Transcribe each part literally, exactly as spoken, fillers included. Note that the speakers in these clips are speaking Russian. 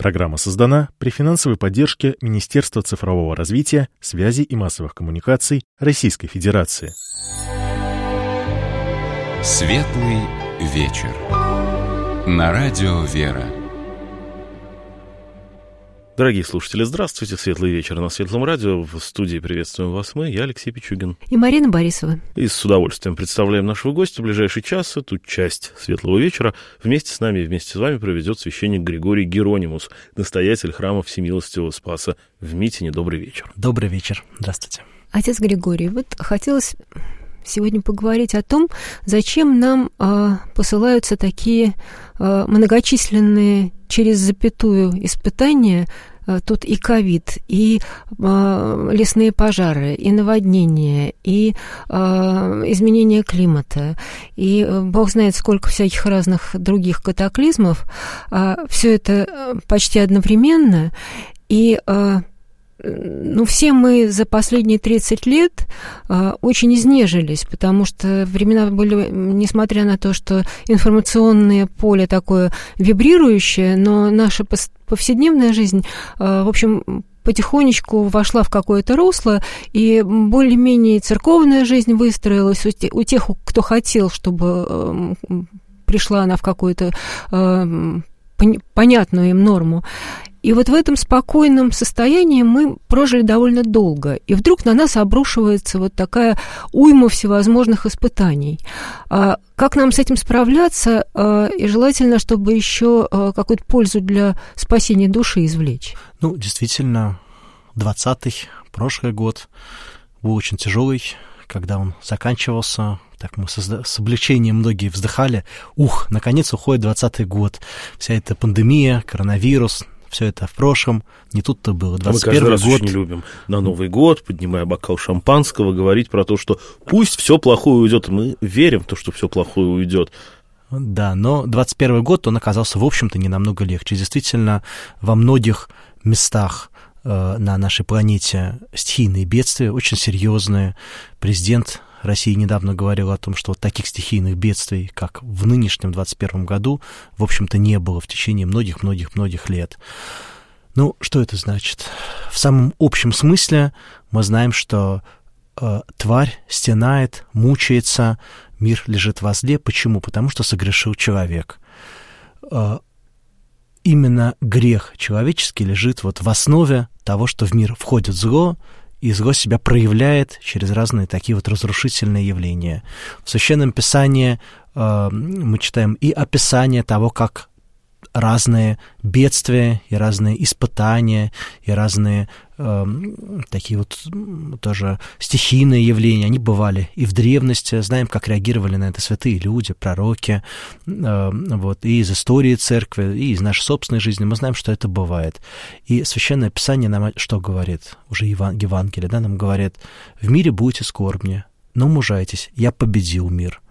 Программа создана при финансовой поддержке Министерства цифрового развития, связи и массовых коммуникаций Российской Федерации. Светлый вечер. На радио «Вера». Дорогие слушатели, здравствуйте. Светлый вечер на Светлом радио. В студии приветствуем вас мы, я Алексей Пичугин. И Марина Борисова. И с удовольствием представляем нашего гостя. В ближайший час эту часть Светлого вечера вместе с нами и вместе с вами проведет священник Григорий Геронимус, настоятель храма Всемилостивого Спаса в Митине. Добрый вечер. Добрый вечер. Здравствуйте. Отец Григорий, вот хотелось сегодня поговорить о том, зачем нам э, посылаются такие э, многочисленные через запятую испытания. э, Тут и ковид, и э, лесные пожары, и наводнения, и э, изменение климата, и э, бог знает сколько всяких разных других катаклизмов. Э, все это почти одновременно, и э, Ну, все мы за последние тридцать лет э, очень изнежились, потому что времена были, несмотря на то, что информационное поле такое вибрирующее, но наша повседневная жизнь, э, в общем, потихонечку вошла в какое-то русло, и более-менее церковная жизнь выстроилась у тех, у тех, кто хотел, чтобы э, пришла она в какую-то э, понятную им норму. И вот в этом спокойном состоянии мы прожили довольно долго. И вдруг на нас обрушивается вот такая уйма всевозможных испытаний. Как нам с этим справляться? И желательно, чтобы еще какую-то пользу для спасения души извлечь. Ну, действительно, двадцатый, прошлый год, был очень тяжелый. Когда он заканчивался, так мы с облегчением многие вздыхали. Ух, наконец уходит двадцатый год. Вся эта пандемия, коронавирус, все это в прошлом, не тут-то было. двадцать первый год. Мы каждый раз год. очень любим на Новый год, поднимая бокал шампанского, говорить про то, что пусть все плохое уйдет. Мы верим в то, что все плохое уйдет. Да, но двадцать первый год, он оказался, в общем-то, не намного легче. Действительно, во многих местах э, на нашей планете стихийные бедствия, очень серьезные. Президент России недавно говорил о том, что вот таких стихийных бедствий, как в нынешнем двадцать первом году, в общем-то, не было в течение многих-многих-многих лет. Ну, что это значит? В самом общем смысле мы знаем, что э, тварь стенает, мучается, мир лежит во зле. Почему? Потому что согрешил человек. Э, именно грех человеческий лежит вот в основе того, что в мир входит зло, и зло себя проявляет через разные такие вот разрушительные явления. В Священном Писании э, мы читаем и описание того, как разные бедствия, и разные испытания, и разные э, такие вот тоже стихийные явления, они бывали и в древности. Знаем, как реагировали на это святые люди, пророки, э, вот, и из истории церкви, и из нашей собственной жизни. Мы знаем, что это бывает. И Священное Писание нам что говорит? Уже Евангелие, да, нам говорит: в мире будете скорбни, но мужайтесь, я победил мир.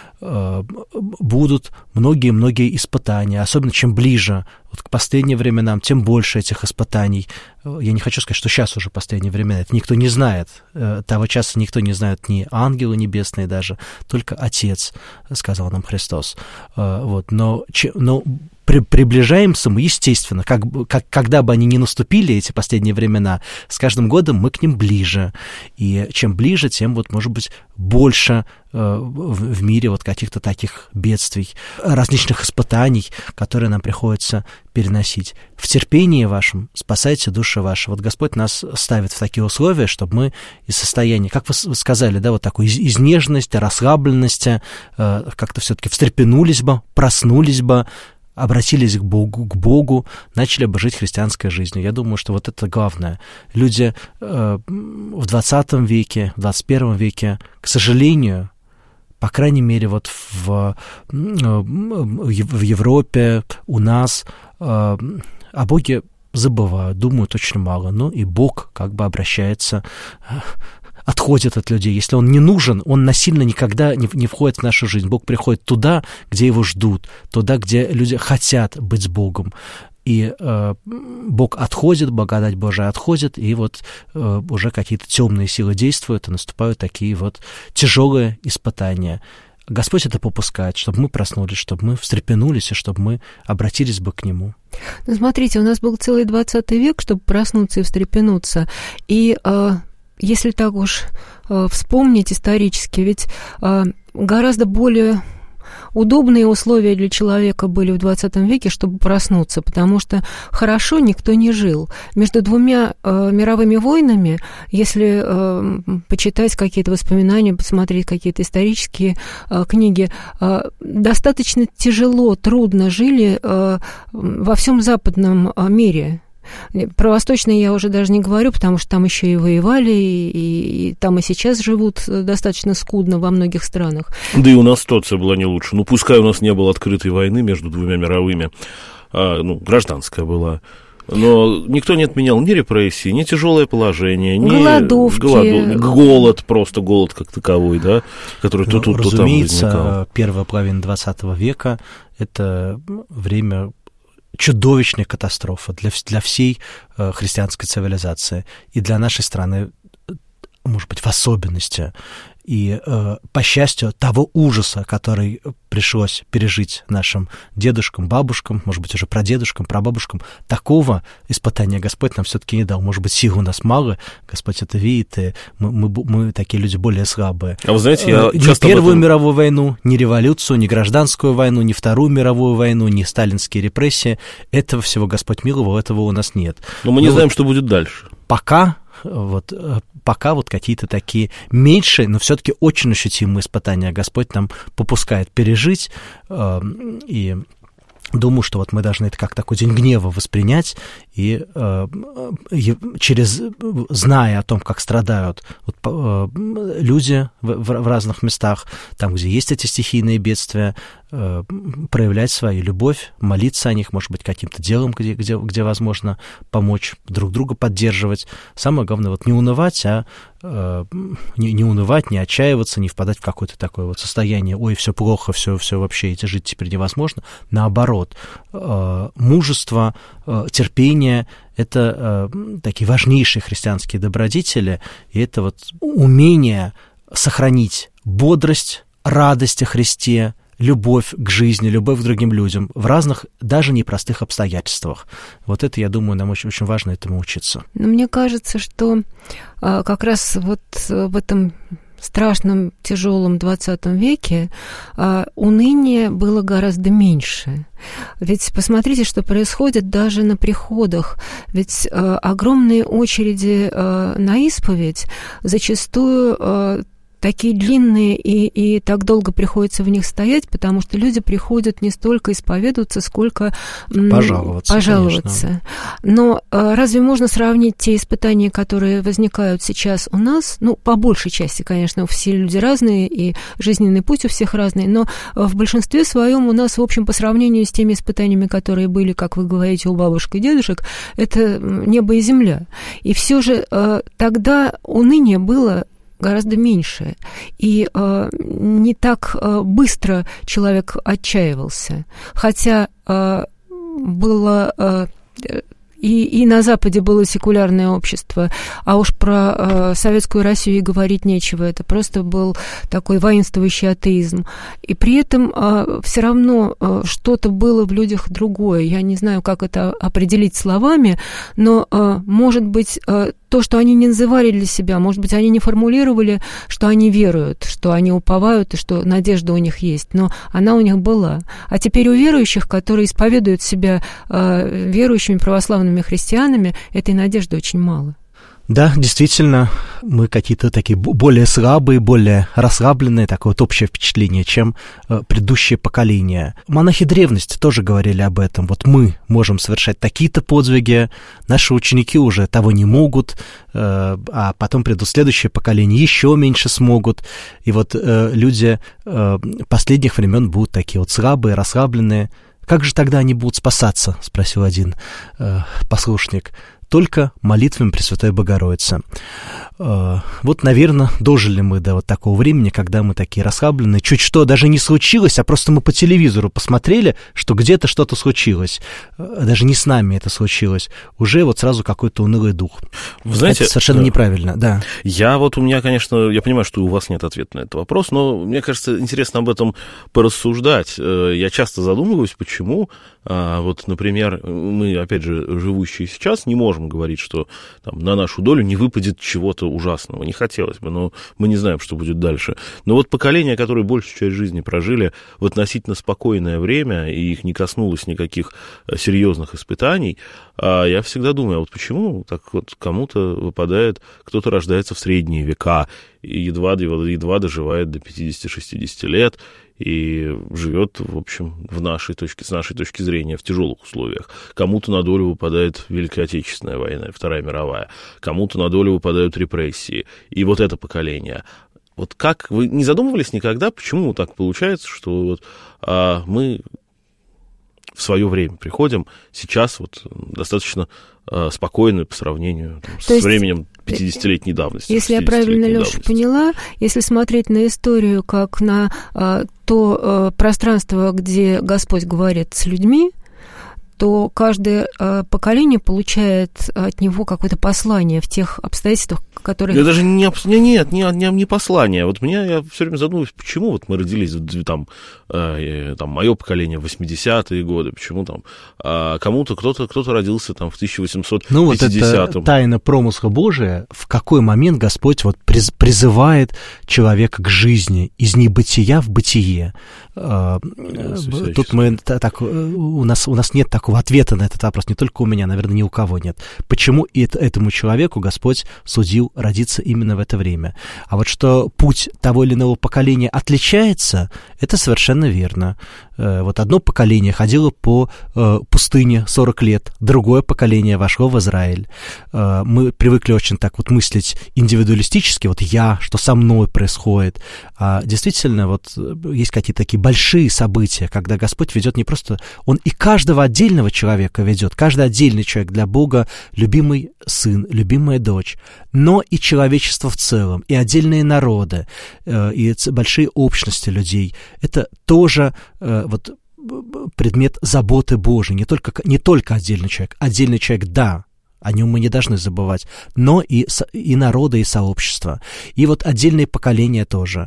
Будут многие-многие испытания, особенно чем ближе вот к последним временам, тем больше этих испытаний. Я не хочу сказать, что сейчас уже последние времена, это никто не знает, того часа никто не знает, ни ангелы небесные даже, только Отец, сказал нам Христос. Вот. Но, но при, приближаемся мы, естественно, как, как, когда бы они ни наступили, эти последние времена, с каждым годом мы к ним ближе, и чем ближе, тем, вот, может быть, больше в, в мире вот каких-то таких бедствий, различных испытаний, которые нам приходится переносить. В терпении вашем спасайте души ваши. Вот Господь нас ставит в такие условия, чтобы мы из состояния, как вы сказали, да, вот такой из, из нежности, расслабленности, э, как-то все-таки встрепенулись бы, проснулись бы, обратились к Богу, к Богу, начали бы жить христианской жизнью. Я думаю, что вот это главное. Люди э, в двадцатом веке, в двадцать первом веке, к сожалению, по крайней мере, вот в, в Европе, у нас о Боге забывают, думают очень мало. Ну и Бог как бы обращается, отходит от людей. Если Он не нужен, Он насильно никогда не, не входит в нашу жизнь. Бог приходит туда, где Его ждут, туда, где люди хотят быть с Богом. И э, Бог отходит, благодать Божия отходит, и вот э, уже какие-то темные силы действуют, и наступают такие вот тяжелые испытания. Господь это попускает, чтобы мы проснулись, чтобы мы встрепенулись, и чтобы мы обратились бы к Нему. Ну, смотрите, у нас был целый двадцатый век, чтобы проснуться и встрепенуться. И э, если так уж э, вспомнить исторически, ведь э, гораздо более удобные условия для человека были в двадцатом веке, чтобы проснуться, потому что хорошо никто не жил. Между двумя э, мировыми войнами, если э, почитать какие-то воспоминания, посмотреть какие-то исторические э, книги, э, достаточно тяжело, трудно жили э, во всем западном э, мире. Про восточные я уже даже не говорю, потому что там еще и воевали, и, и, и там и сейчас живут достаточно скудно во многих странах. Да и у нас ситуация была не лучше. Ну, пускай у нас не было открытой войны между двумя мировыми, а, ну, гражданская была. Но никто не отменял ни репрессии, ни тяжелое положение, ни голодовки. Голоду... голод, просто голод как таковой, да, который то тут, то там возникал. Разумеется, первая половина двадцатого века – это время чудовищная катастрофа для, для всей э, христианской цивилизации и для нашей страны, может быть, в особенности. И, э, по счастью, того ужаса, который пришлось пережить нашим дедушкам, бабушкам, может быть, уже прадедушкам, прабабушкам, такого испытания Господь нам все-таки не дал. Может быть, сил у нас мало, Господь это видит, и мы, мы, мы такие люди более слабые. А вы знаете, я ни часто Первую этом... мировую войну, ни революцию, ни гражданскую войну, ни Вторую мировую войну, ни сталинские репрессии, этого всего Господь миловал, этого у нас нет. Но мы не Но знаем, вот что будет дальше. Пока... Вот, пока вот какие-то такие меньшие, но все-таки очень ощутимые испытания Господь нам попускает пережить, и думаю, что вот мы должны это как такой день гнева воспринять, и э, через, зная о том, как страдают вот, э, люди в, в разных местах, там, где есть эти стихийные бедствия, э, проявлять свою любовь, молиться о них, может быть, каким-то делом, где, где, где возможно помочь, друг друга поддерживать. Самое главное, вот не унывать, а э, не, не унывать, не отчаиваться, не впадать в какое-то такое вот состояние, ой, все плохо, все, все вообще, эти жить теперь невозможно. Наоборот, э, мужество, э, терпение, это э, такие важнейшие христианские добродетели, и это вот умение сохранить бодрость, радость о Христе, любовь к жизни, любовь к другим людям в разных, даже непростых обстоятельствах. Вот это, я думаю, нам очень, очень важно этому учиться. Но мне кажется, что э, как раз вот в этом страшном, тяжелом двадцатом веке а, уныния было гораздо меньше. Ведь посмотрите, что происходит даже на приходах. Ведь а, огромные очереди а, на исповедь зачастую а, такие длинные, и, и так долго приходится в них стоять, потому что люди приходят не столько исповедоваться, сколько пожаловаться. пожаловаться. Но а, разве можно сравнить те испытания, которые возникают сейчас у нас? Ну, по большей части, конечно, все люди разные, и жизненный путь у всех разный, но в большинстве своем у нас, в общем, по сравнению с теми испытаниями, которые были, как вы говорите, у бабушек и дедушек, это небо и земля. И все же а, тогда уныние было гораздо меньше, и э, не так э, быстро человек отчаивался. Хотя э, было... Э, И, и на Западе было секулярное общество, а уж про э, Советскую Россию и говорить нечего. Это просто был такой воинствующий атеизм. И при этом э, все равно э, что-то было в людях другое. Я не знаю, как это определить словами, но, э, может быть, э, то, что они не называли для себя, может быть, они не формулировали, что они веруют, что они уповают и что надежда у них есть, но она у них была. А теперь у верующих, которые исповедуют себя э, верующими православными христианами, этой надежды очень мало. Да, действительно, мы какие-то такие более слабые, более расслабленные, такое вот общее впечатление, чем э, предыдущее поколение. Монахи древности тоже говорили об этом. Вот мы можем совершать такие-то подвиги, наши ученики уже того не могут, э, а потом придут следующее поколение, еще меньше смогут. И вот э, люди э, последних времен будут такие вот слабые, расслабленные. Как же тогда они будут спасаться, спросил один э, послушник. только молитвами Пресвятой Богородицы. Вот, наверное, дожили мы до вот такого времени, когда мы такие расслабленные, чуть что даже не случилось, а просто мы по телевизору посмотрели, что где-то что-то случилось, даже не с нами это случилось, уже вот сразу какой-то унылый дух. Вы знаете, это совершенно неправильно, да. Я вот, у меня, конечно, я понимаю, что у вас нет ответа на этот вопрос, но мне кажется, интересно об этом порассуждать. Я часто задумываюсь, почему, вот, например, мы, опять же, живущие сейчас, не можем говорить, что там, на нашу долю не выпадет чего-то ужасного. Не хотелось бы, но мы не знаем, что будет дальше. Но вот поколения, которые большую часть жизни прожили в относительно спокойное время, и их не коснулось никаких серьезных испытаний, я всегда думаю, а вот почему так вот кому-то выпадает, кто-то рождается в средние века, и едва, едва доживает до пятидесяти-шестидесяти лет, и живет, в общем, в нашей точке, с нашей точки зрения, в тяжелых условиях. Кому-то на долю выпадает Великая Отечественная война, Вторая мировая, кому-то на долю выпадают репрессии. И вот это поколение. Вот как, вы не задумывались никогда, почему так получается, что вот, а, мы в свое время приходим, сейчас вот достаточно а, спокойно по сравнению там, с есть... временем пятидесятилетней давности. Если я правильно, Леша, поняла, если смотреть на историю как на а, то а, пространство, где Господь говорит с людьми, то каждое а, поколение получает от него какое-то послание в тех обстоятельствах, которые... Я даже не... Нет, не, не, не послание. Вот меня, я все время задумываюсь, почему вот мы родились, там, э, там мое поколение в восьмидесятые годы, почему там э, кому-то, кто-то, кто-то родился там в тысяча восемьсот пятидесятом. Ну, вот это тайна промысла Божия, в какой момент Господь вот приз, призывает человека к жизни, из небытия в бытие. Э, тут мы так, у нас, у нас нет такого ответа на этот вопрос, не только у меня, наверное, ни у кого нет. Почему это, этому человеку Господь судил родиться именно в это время? А вот что путь того или иного поколения отличается, это совершенно верно. Вот одно поколение ходило по пустыне сорок лет, другое поколение вошло в Израиль. Мы привыкли очень так вот мыслить индивидуалистически, вот я, что со мной происходит. А действительно, вот есть какие-то такие большие события, когда Господь ведет не просто... Он и каждого отдельного человека ведет, каждый отдельный человек для Бога любимый сын, любимая дочь, но и человечество в целом, и отдельные народы, и большие общности людей. Это тоже вот предмет заботы Божией, не только, не только отдельный человек. Отдельный человек, да, о нем мы не должны забывать, но и, и народы, и сообщества. И вот отдельные поколения тоже.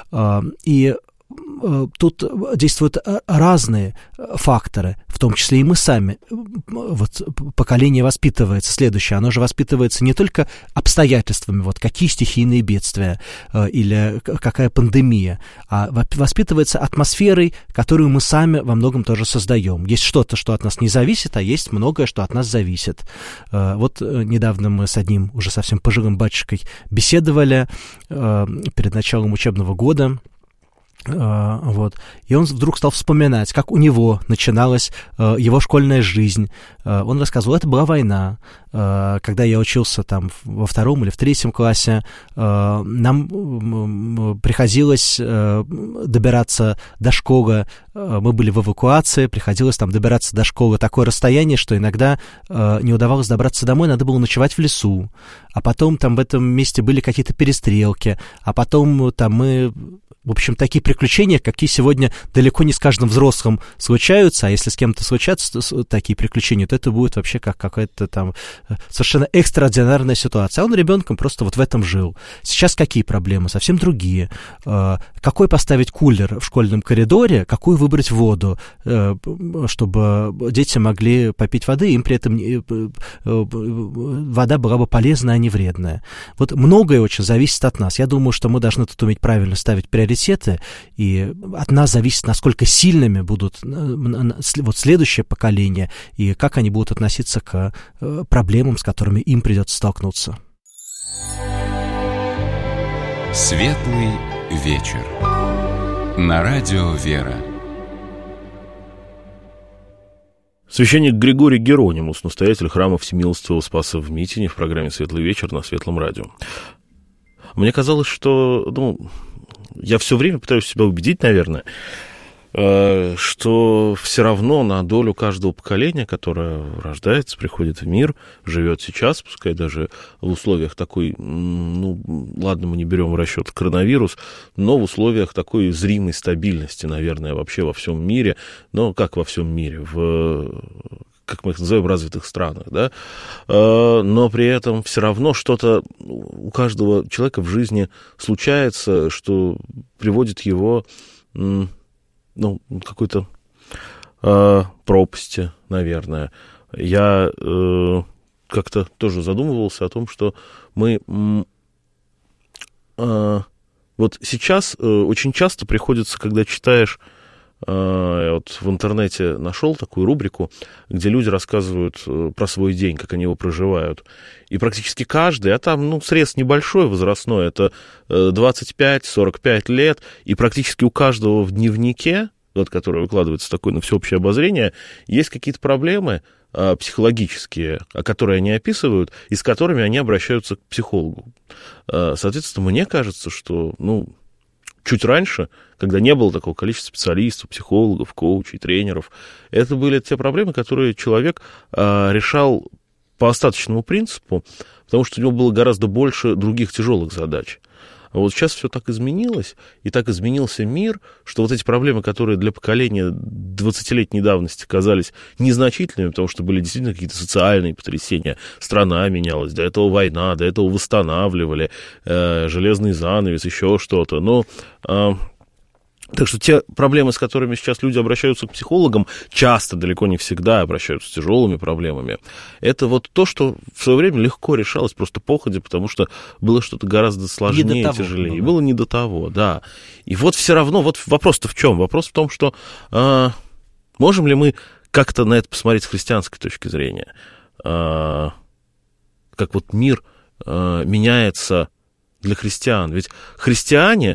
И тут действуют разные факторы, в том числе и мы сами. Вот поколение воспитывается, следующее, оно же воспитывается не только обстоятельствами, вот какие стихийные бедствия или какая пандемия, а воспитывается атмосферой, которую мы сами во многом тоже создаем. Есть что-то, что от нас не зависит, а есть многое, что от нас зависит. Вот недавно мы с одним уже совсем пожилым батюшкой беседовали перед началом учебного года. Uh, вот. И он вдруг стал вспоминать, как у него начиналась uh, его школьная жизнь. Uh, он рассказывал, это была война. Uh, когда я учился там во втором или в третьем классе, uh, нам uh, приходилось uh, добираться до школы. Uh, мы были в эвакуации, приходилось там добираться до школы. Такое расстояние, что иногда uh, не удавалось добраться домой, надо было ночевать в лесу. А потом там в этом месте были какие-то перестрелки. А потом там мы... В общем, такие приключения, какие сегодня далеко не с каждым взрослым случаются, а если с кем-то случатся такие приключения, то это будет вообще как какая-то там совершенно экстраординарная ситуация. А он ребенком просто вот в этом жил. Сейчас какие проблемы? Совсем другие. Какой поставить кулер в школьном коридоре, какую выбрать воду, чтобы дети могли попить воды, им при этом вода была бы полезная, а не вредная. Вот многое очень зависит от нас. Я думаю, что мы должны тут уметь правильно ставить приоритеты, и от нас зависит, насколько сильными будут вот следующее поколение, и как они будут относиться к проблемам, с которыми им придется столкнуться. Светлый вечер. На радио «Вера». Священник Григорий Геронимус, настоятель храма Всемилостивого Спаса в Митине, в программе «Светлый вечер» на Светлом радио. Мне казалось, что, ну, я все время пытаюсь себя убедить, наверное, что все равно на долю каждого поколения, которое рождается, приходит в мир, живет сейчас, пускай даже в условиях такой, ну, ладно, мы не берем в расчет коронавирус, но в условиях такой зримой стабильности, наверное, вообще во всем мире, но как во всем мире, в, как мы их называем, развитых странах, да, но при этом все равно что-то у каждого человека в жизни случается, что приводит его, ну, какой-то э, пропасти, наверное. Я э, как-то тоже задумывался о том, что мы э, вот сейчас э, очень часто приходится, когда читаешь, э, я вот в интернете нашел такую рубрику, где люди рассказывают э, про свой день, как они его проживают. И практически каждый, а там, ну, срез небольшой возрастной, это двадцать пять сорок пять лет, и практически у каждого в дневнике, вот, который выкладывается такое на всеобщее обозрение, есть какие-то проблемы а, психологические, которые они описывают, и с которыми они обращаются к психологу. А, соответственно, мне кажется, что, ну, чуть раньше, когда не было такого количества специалистов, психологов, коучей, тренеров, это были те проблемы, которые человек а, решал по остаточному принципу, потому что у него было гораздо больше других тяжелых задач. А вот сейчас все так изменилось, и так изменился мир, что вот эти проблемы, которые для поколения двадцатилетней давности казались незначительными, потому что были действительно какие-то социальные потрясения, страна менялась, до этого война, до этого восстанавливали, э, железный занавес, еще что-то, но... Э, Так что те проблемы, с которыми сейчас люди обращаются к психологам, часто, далеко не всегда обращаются с тяжелыми проблемами. Это вот то, что в свое время легко решалось просто походе, потому что было что-то гораздо сложнее, того, тяжелее. И было не до того, да. И вот все равно, вот вопрос-то в чем? Вопрос в том, что э, можем ли мы как-то на это посмотреть с христианской точки зрения? Э, как вот мир э, меняется для христиан. Ведь христиане...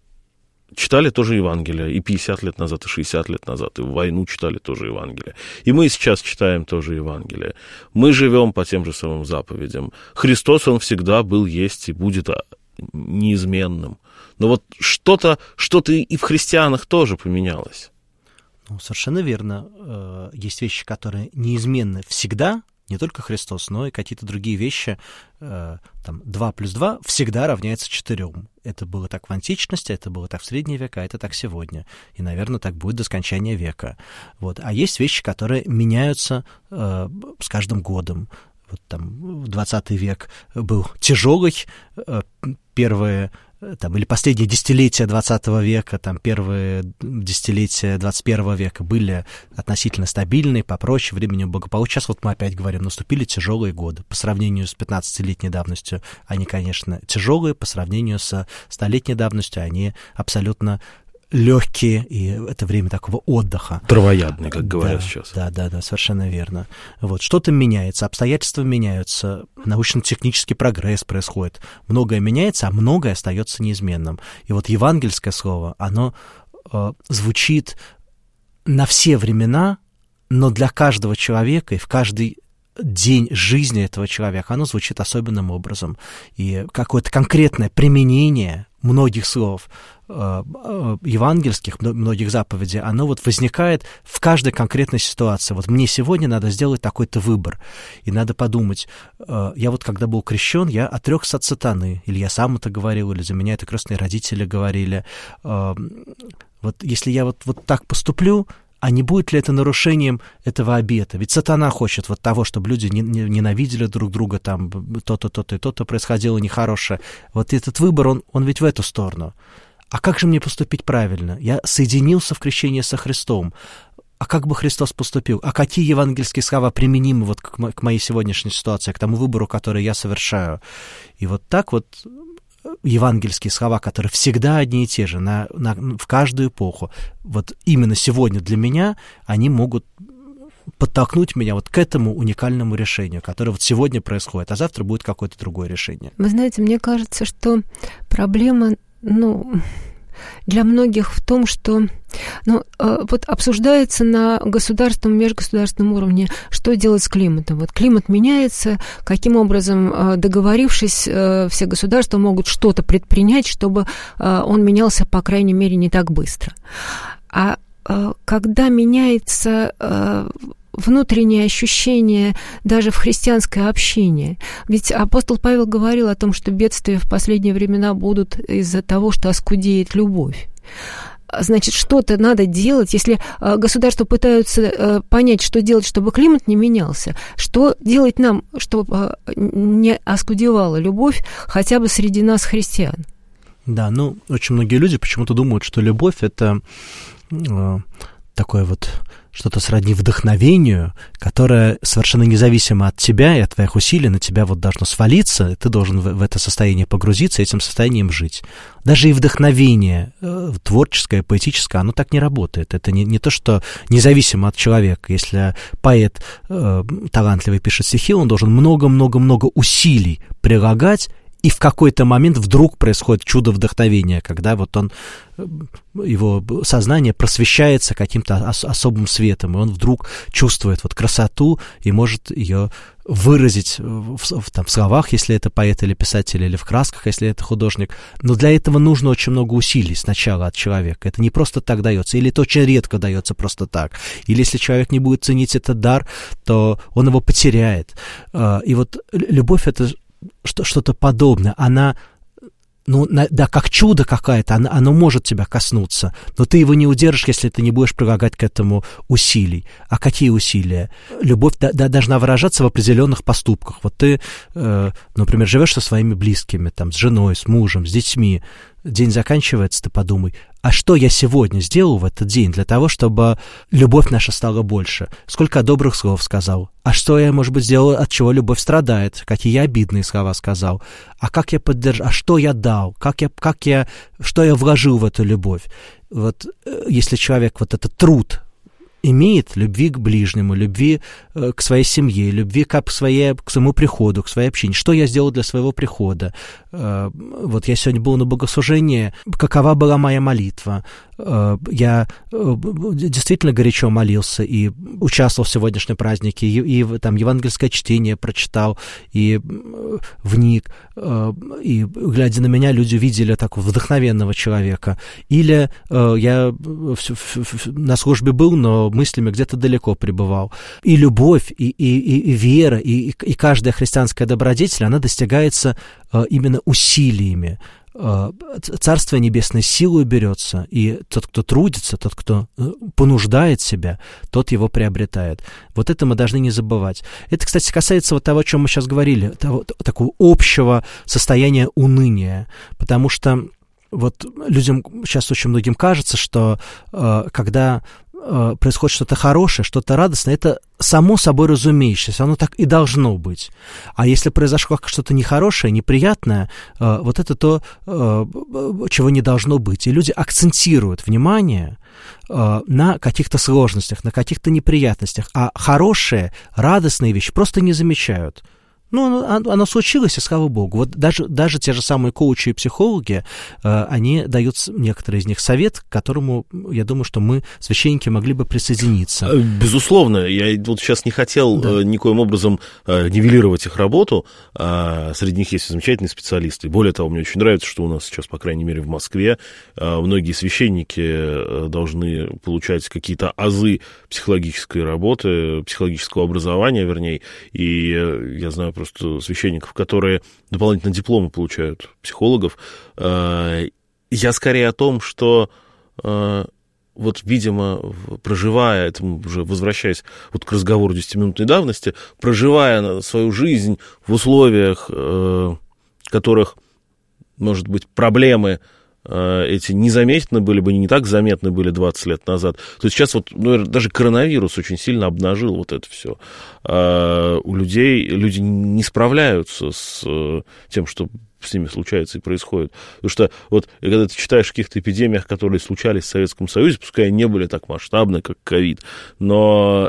читали тоже Евангелие и пятьдесят лет назад, и шестьдесят лет назад, и в войну читали тоже Евангелие. И мы сейчас читаем тоже Евангелие. Мы живем по тем же самым заповедям. Христос, Он всегда был, есть и будет неизменным. Но вот что-то, что-то и в христианах тоже поменялось. Ну, совершенно верно. Есть вещи, которые неизменны всегда, не только Христос, но и какие-то другие вещи. Там, два плюс два всегда равняется четырем. Это было так в античности, это было так в средние века, это так сегодня. И, наверное, так будет до скончания века. Вот. А есть вещи, которые меняются э, с каждым годом. Вот там двадцатый век был тяжелый, э, первые... Там, или последние десятилетия двадцатого века, там, первые десятилетия двадцать первого века были относительно стабильные, попроще, временем благополучия. Сейчас вот мы опять говорим, наступили тяжелые годы. По сравнению с пятнадцатилетней давностью они, конечно, тяжелые, по сравнению со столетней давностью они абсолютно легкие, и это время такого отдыха. Травоядный, как говорят да, сейчас. Да, да, да, совершенно верно. Вот, что-то меняется, обстоятельства меняются, научно-технический прогресс происходит, многое меняется, а многое остается неизменным. И вот евангельское слово, оно э, звучит на все времена, но для каждого человека и в каждый день жизни этого человека оно звучит особенным образом. И какое-то конкретное применение многих слов евангельских, многих заповедей, оно вот возникает в каждой конкретной ситуации. Вот мне сегодня надо сделать такой-то выбор, и надо подумать, я вот когда был крещен, я отрекся от сатаны, или я сам это говорил, или за меня это крестные родители говорили. Вот если я вот, вот так поступлю, а не будет ли это нарушением этого обета? Ведь сатана хочет вот того, чтобы люди ненавидели друг друга, там то-то, то-то и то-то происходило нехорошее. Вот этот выбор, он, он ведь в эту сторону. А как же мне поступить правильно? Я соединился в крещении со Христом. А как бы Христос поступил? А какие евангельские слова применимы вот к, мо- к моей сегодняшней ситуации, к тому выбору, который я совершаю? И вот так вот евангельские слова, которые всегда одни и те же, на, на, в каждую эпоху, вот именно сегодня для меня, они могут подтолкнуть меня вот к этому уникальному решению, которое вот сегодня происходит, а завтра будет какое-то другое решение. Вы знаете, мне кажется, что проблема, ну, для многих в том, что ну, вот обсуждается на государственном, межгосударственном уровне, что делать с климатом. Вот климат меняется, каким образом, договорившись, все государства могут что-то предпринять, чтобы он менялся, по крайней мере, не так быстро. А когда меняется внутреннее ощущение даже в христианское общение. Ведь апостол Павел говорил о том, что бедствия в последние времена будут из-за того, что оскудеет любовь. Значит, что-то надо делать, если государства пытаются понять, что делать, чтобы климат не менялся, что делать нам, чтобы не оскудевала любовь хотя бы среди нас, христиан. Да, ну, очень многие люди почему-то думают, что любовь — это э, такое вот что-то сродни вдохновению, которое совершенно независимо от тебя и от твоих усилий на тебя вот должно свалиться, и ты должен в, в это состояние погрузиться, этим состоянием жить. Даже и вдохновение э, творческое, поэтическое, оно так не работает. Это не, не то, что независимо от человека. Если поэт э, талантливый пишет стихи, он должен много-много-много усилий прилагать, и в какой-то момент вдруг происходит чудо вдохновения, когда вот он, его сознание просвещается каким-то ос- особым светом, и он вдруг чувствует вот красоту и может ее выразить в, в, там, в словах, если это поэт или писатель, или в красках, если это художник. Но для этого нужно очень много усилий сначала от человека. Это не просто так дается, или это очень редко дается просто так. Или если человек не будет ценить этот дар, то он его потеряет. И вот любовь — это что-то подобное, она, ну, да, как чудо какое-то, оно, оно может тебя коснуться, но ты его не удержишь, если ты не будешь прилагать к этому усилий. А какие усилия? Любовь да, да, должна выражаться в определенных поступках. Вот ты, э, например, живешь со своими близкими, там, с женой, с мужем, с детьми, день заканчивается, ты подумай, а что я сегодня сделал в этот день для того, чтобы любовь наша стала больше? Сколько добрых слов сказал? А что я, может быть, сделал, от чего любовь страдает? Какие я обидные слова сказал? А как я поддержал? А что я дал? Как я, как я, что я вложил в эту любовь? Вот если человек вот этот труд имеет, любви к ближнему, любви э, к своей семье, любви к, своей, к своему приходу, к своей общине. Что я сделал для своего прихода? Э, вот я сегодня был на богослужении. Какова была моя молитва? Э, я э, действительно горячо молился и участвовал в сегодняшнем празднике, и, и там евангельское чтение прочитал, и э, вник, э, и, глядя на меня, люди видели такого вдохновенного человека. Или э, я в, в, в, на службе был, но мыслями где-то далеко пребывал. И любовь, и, и, и, и вера, и, и каждая христианская добродетель, она достигается э, именно усилиями. Э, Царство Небесное силой берется, и тот, кто трудится, тот, кто э, понуждает себя, тот его приобретает. Вот это мы должны не забывать. Это, кстати, касается вот того, о чем мы сейчас говорили, того, такого общего состояния уныния, потому что вот людям сейчас очень многим кажется, что э, когда происходит что-то хорошее, что-то радостное, это само собой разумеющееся, оно так и должно быть. А если произошло что-то нехорошее, неприятное, вот это то, чего не должно быть. И люди акцентируют внимание на каких-то сложностях, на каких-то неприятностях, а хорошие, радостные вещи просто не замечают. Ну, оно, оно случилось, и слава богу. Вот даже, даже те же самые коучи и психологи, э, они дают, некоторые из них, совет, к которому, я думаю, что мы, священники, могли бы присоединиться. Безусловно. Я вот сейчас не хотел да. никоим образом нивелировать их работу. Среди них есть замечательные специалисты. Более того, мне очень нравится, что у нас сейчас, по крайней мере, в Москве многие священники должны получать какие-то азы психологической работы, психологического образования, вернее. И я знаю просто священников, которые дополнительно дипломы получают, психологов. Я скорее о том, что вот, видимо, проживая, это уже возвращаясь вот к разговору десятиминутной давности, проживая свою жизнь в условиях, в которых, может быть, проблемы эти незаметны были бы, не так заметны были двадцать лет назад, то сейчас вот, ну, даже коронавирус очень сильно обнажил вот это все. А у людей, люди не справляются с тем, что с ними случается и происходит. Потому что вот когда ты читаешь о каких-то эпидемиях, которые случались в Советском Союзе, пускай они не были так масштабны, как ковид, но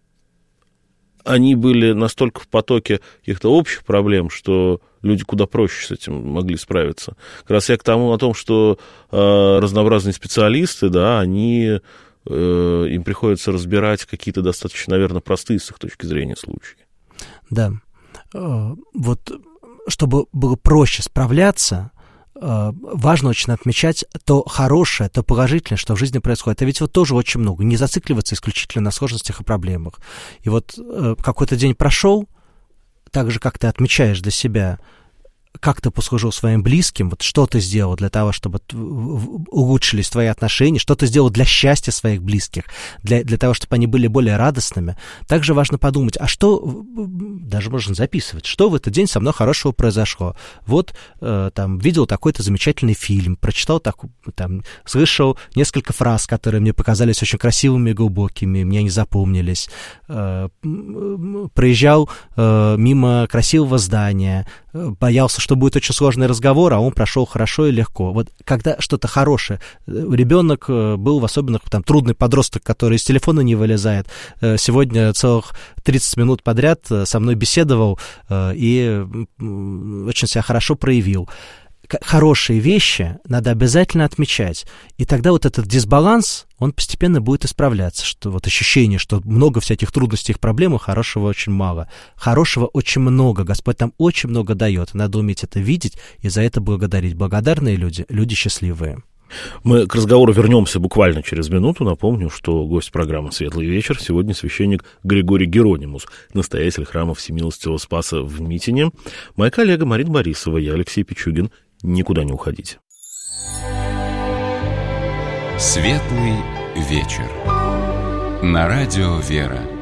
они были настолько в потоке каких-то общих проблем, что люди куда проще с этим могли справиться. Как раз я к тому о том, что э, разнообразные специалисты, да, они, э, им приходится разбирать какие-то достаточно, наверное, простые с их точки зрения случаи. Да. Вот чтобы было проще справляться, важно очень отмечать то хорошее, то положительное, что в жизни происходит. А ведь вот тоже очень много. Не зацикливаться исключительно на сложностях и проблемах. И вот какой-то день прошел, так же, как ты отмечаешь для себя, как ты послужил своим близким, вот что ты сделал для того, чтобы улучшились твои отношения, что ты сделал для счастья своих близких, для, для того, чтобы они были более радостными. Также важно подумать, а что, даже можно записывать, что в этот день со мной хорошего произошло. Вот э, там видел такой-то замечательный фильм, прочитал, так, там, слышал несколько фраз, которые мне показались очень красивыми и глубокими, мне они запомнились. Э, проезжал э, мимо красивого здания, боялся, что будет очень сложный разговор, а он прошел хорошо и легко. Вот когда что-то хорошее, ребенок был в особенных, там, трудный подросток, который из телефона не вылезает, сегодня целых тридцать минут подряд со мной беседовал и очень себя хорошо проявил. Хорошие вещи надо обязательно отмечать. И тогда вот этот дисбаланс, он постепенно будет исправляться. Что вот ощущение, что много всяких трудностей и проблем, а хорошего очень мало. Хорошего очень много. Господь нам очень много дает. Надо уметь это видеть и за это благодарить. Благодарные люди, люди счастливые. Мы к разговору вернемся буквально через минуту. Напомню, что гость программы «Светлый вечер» сегодня священник Григорий Геронимус, настоятель храма Всемилостивого Спаса в Митине. Моя коллега Марина Борисова, я Алексей Пичугин. Никуда не уходите. «Светлый вечер» на радио «Вера».